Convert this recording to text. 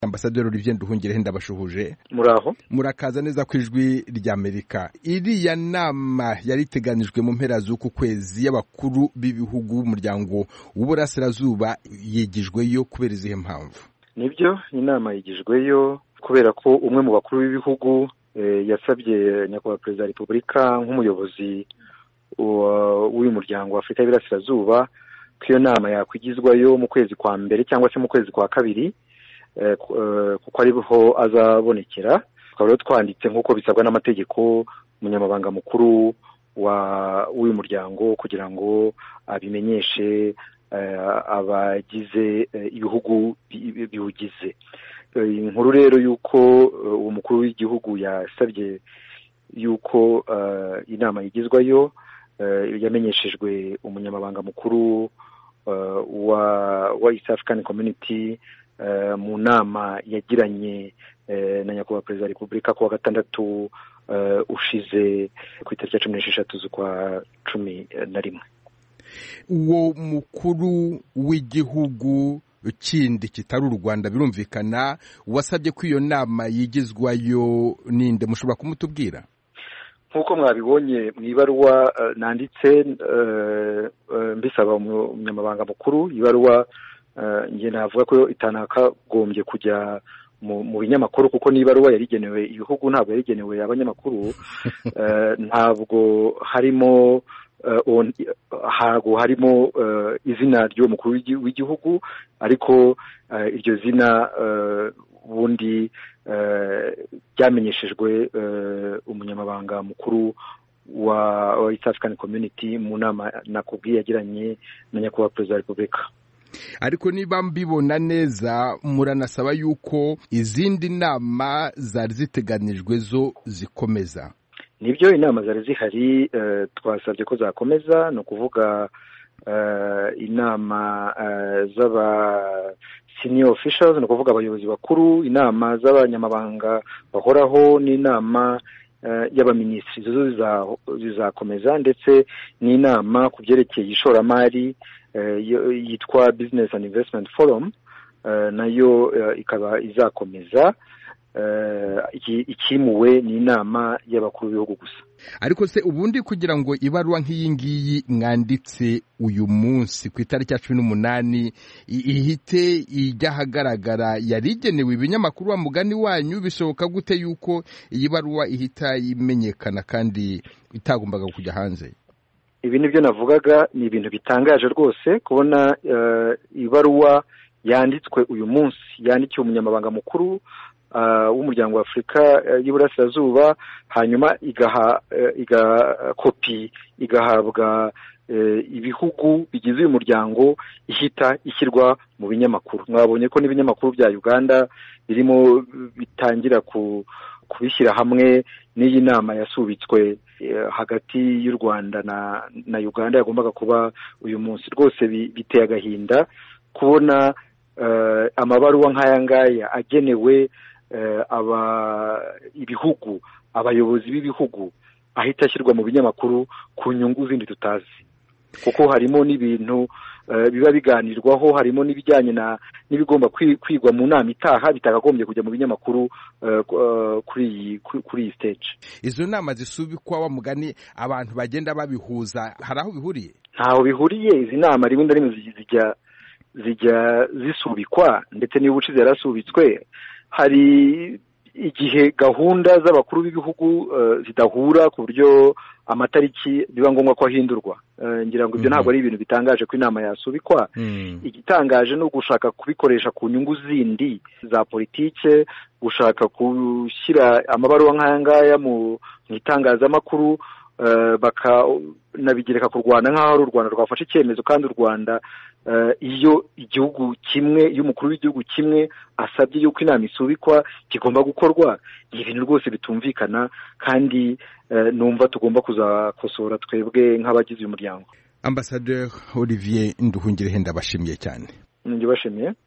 Ambasaderi Olivier Nduhungirehe ndabashuhuje. Muraho. Murakaza neza ku ijwi ry'Amerika. Iriya nama yari iteganijwe mu mpera z'uku kwezi y'abakuru b'ibihugu b'umuryango w'Uburasirazuba yigijweyo kubera izihe mpamvu? Nibyo, inama yigijweyo kubera ko umwe mu bakuru b'ibihugu yasabye nyakubahwa Perezida wa Repubulika nk'umuyobozi w'uyu muryango wa Afurika y'Iburasirazuba ko iyo nama yakwigizwayo mu kwezi kwa mbere cyangwa se mu kwezi kwa kabiri, kuko ariho azabonekera. Tukaba rero twanditse nk'uko bisabwa n'amategeko umunyamabanga mukuru w'uyu muryango kugira ngo abimenyeshe abagize ibihugu biwugize. Inkuru rero y'uko umukuru w'igihugu yasabye y'uko inama yigizwayo yamenyeshejwe umunyamabanga mukuru wa East African Community mu nama yagiranye na nyakubahwa Perezida wa Repubulika kuwa gatandatu ushize ku itariki ya 16 z'ukwa 11. Uwo mukuru w'igihugu kindi kitari u Rwanda birumvikana wasabye ko iyo nama yigizwayo ninde, mushobora kumutubwira? Nkuko mwabibonye mu ibaruwa nanditse mbisaba umunyamabanga mukuru, ibaruwa nge navuga ko itanakagombye kujya mu binyamakuru kuko n'ibaruwa yarigenewe ibihugu, ntabwo yarigenewe abanyamakuru. Ntabwo harimo izina ry'uwo mukuru w'igihugu, ariko iryo zina ubundi ryamenyeshejwe umunyamabanga mukuru wa East African Community mu nama nakubwiye yagiranye na nyakubahwa Perezida wa Repubulika. Ariko niba mbibona neza muranasaba yuko izindi nama zari ziteganijwe zo zikomeza. Nibyo, inama zari zihari twasabye ko zakomeza, no kuvuga inama z'aba senior officials, no kuvuga abayobozi bakuru, inama z'abanyamabanga bahoraho n'inama y'abaminisitiri zo zizakomeza, ndetse n'inama ku byerekeye ishoramari yitwa Business and Investment Forum nayo ikaba izakomeza. Ikimuwe ni inama y'abakuru b'ibihugu gusa. Ariko se ubundi kugira ngo ibaruwa nk'iyi ngiyi mwanditse uyu munsi ku itariki ya 18 ihite ijya ahagaragara, yarigenewe ibinyamakuru wa mugani wanyu, bishoboka gute yuko iyi baruwa ihita imenyekana kandi itagombaga kujya hanze? Ibi nibyo navugaga, ni ibintu bitangaje rwose kubona ibaruwa yanditswe uyu munsi, yandikiwe umunyamabanga mukuru w'umuryango wa Afurika y'Iburasirazuba, hanyuma kopi igahabwa ibihugu bigize uyu muryango, ihita ishyirwa mu binyamakuru. Mwabonye ko n'ibinyamakuru bya Uganda birimo bitangira kubishyira hamwe n'iyi nama yasubitswe hagati y'u Rwanda na Uganda yagombaga kuba uyu munsi. Rwose biteye agahinda kubona amabaruwa nk'aya ngaya agenewe ibihugu, abayobozi b'ibihugu, ahita ashyirwa mu binyamakuru ku nyungu zindi tutazi, kuko harimo n'ibintu biba biganirwaho, harimo n'ibijyanye n'ibigomba kwigwa mu nama itaha bitakagombye kujya mu binyamakuru kuri iyi stage. Izo nama zisubikwa wa mugani abantu bagenda babihuza, hari aho bihuriye? Ntaho bihuriye. Izi nama rimwe na rimwe zijya zisubikwa, ndetse niba ubucize yarasubitswe, hari igihe gahunda z'abakuru b'ibihugu zidahura ku buryo amatariki biba ngombwa ko ahindurwa. Ngira ngo ibyo ntabwo ari ibintu bitangaje ko inama yasubikwa. Igitangaje no gushaka kubikoresha ku nyungu zindi za politike, gushaka gushyira amabaruwa nk'aya ngaya mu itangazamakuru, bakanabigereka ku Rwanda nk'aho ari u Rwanda rwafashe icyemezo, kandi u Rwanda iyo igihugu kimwe, iyo umukuru w'igihugu kimwe asabye yuko inama isubikwa kigomba gukorwa. Ni ibintu rwose bitumvikana, kandi numva tugomba kuzakosora twebwe nk'abagize uyu muryango. Ambasaderi Olivier Nduhungirehe ndabashimiye cyane. Njye bashimiye.